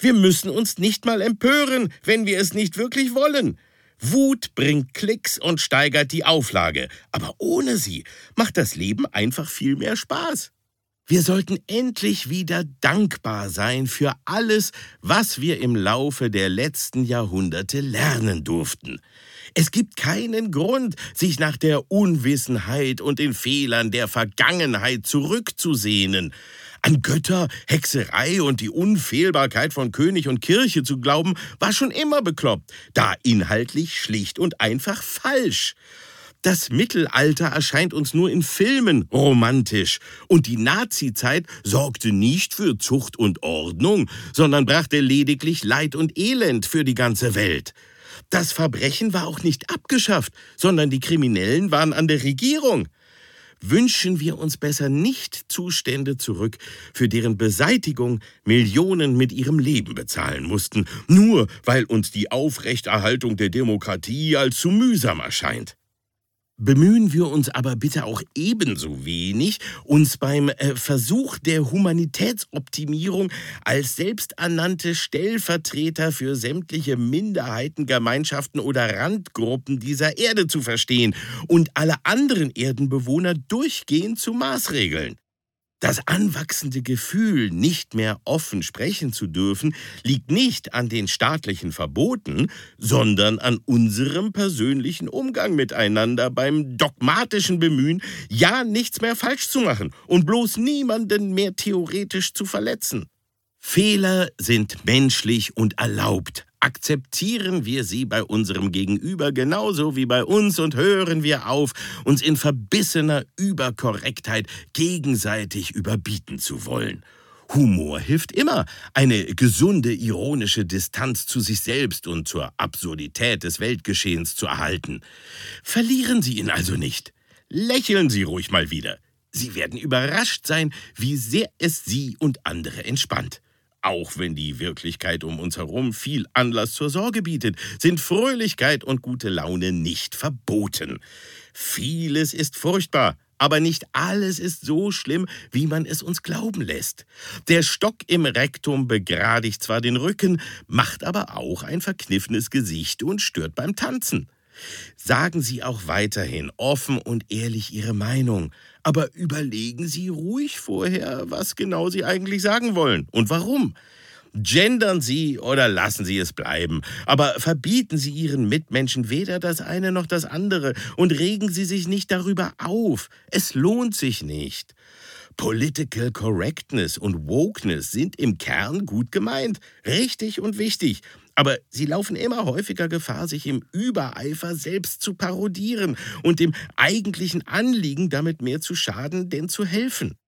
Wir müssen uns nicht mal empören, wenn wir es nicht wirklich wollen. Wut bringt Klicks und steigert die Auflage, aber ohne sie macht das Leben einfach viel mehr Spaß. Wir sollten endlich wieder dankbar sein für alles, was wir im Laufe der letzten Jahrhunderte lernen durften. Es gibt keinen Grund, sich nach der Unwissenheit und den Fehlern der Vergangenheit zurückzusehnen. An Götter, Hexerei und die Unfehlbarkeit von König und Kirche zu glauben, war schon immer bekloppt, da inhaltlich schlicht und einfach falsch. Das Mittelalter erscheint uns nur in Filmen romantisch und die Nazizeit sorgte nicht für Zucht und Ordnung, sondern brachte lediglich Leid und Elend für die ganze Welt. Das Verbrechen war auch nicht abgeschafft, sondern die Kriminellen waren an der Regierung. Wünschen wir uns besser nicht Zustände zurück, für deren Beseitigung Millionen mit ihrem Leben bezahlen mussten, nur weil uns die Aufrechterhaltung der Demokratie als zu mühsam erscheint. Bemühen wir uns aber bitte auch ebenso wenig, uns beim Versuch der Humanitätsoptimierung als selbsternannte Stellvertreter für sämtliche Minderheitengemeinschaften oder Randgruppen dieser Erde zu verstehen und alle anderen Erdenbewohner durchgehend zu maßregeln. Das anwachsende Gefühl, nicht mehr offen sprechen zu dürfen, liegt nicht an den staatlichen Verboten, sondern an unserem persönlichen Umgang miteinander beim dogmatischen Bemühen, ja nichts mehr falsch zu machen und bloß niemanden mehr theoretisch zu verletzen. Fehler sind menschlich und erlaubt. Akzeptieren wir sie bei unserem Gegenüber genauso wie bei uns und hören wir auf, uns in verbissener Überkorrektheit gegenseitig überbieten zu wollen. Humor hilft immer, eine gesunde, ironische Distanz zu sich selbst und zur Absurdität des Weltgeschehens zu erhalten. Verlieren Sie ihn also nicht. Lächeln Sie ruhig mal wieder. Sie werden überrascht sein, wie sehr es Sie und andere entspannt. Auch wenn die Wirklichkeit um uns herum viel Anlass zur Sorge bietet, sind Fröhlichkeit und gute Laune nicht verboten. Vieles ist furchtbar, aber nicht alles ist so schlimm, wie man es uns glauben lässt. Der Stock im Rektum begradigt zwar den Rücken, macht aber auch ein verkniffenes Gesicht und stört beim Tanzen. Sagen Sie auch weiterhin offen und ehrlich Ihre Meinung, aber überlegen Sie ruhig vorher, was genau Sie eigentlich sagen wollen und warum. Gendern Sie oder lassen Sie es bleiben, aber verbieten Sie Ihren Mitmenschen weder das eine noch das andere und regen Sie sich nicht darüber auf. Es lohnt sich nicht. Political Correctness und Wokeness sind im Kern gut gemeint, richtig und wichtig. Aber sie laufen immer häufiger Gefahr, sich im Übereifer selbst zu parodieren und dem eigentlichen Anliegen damit mehr zu schaden, denn zu helfen.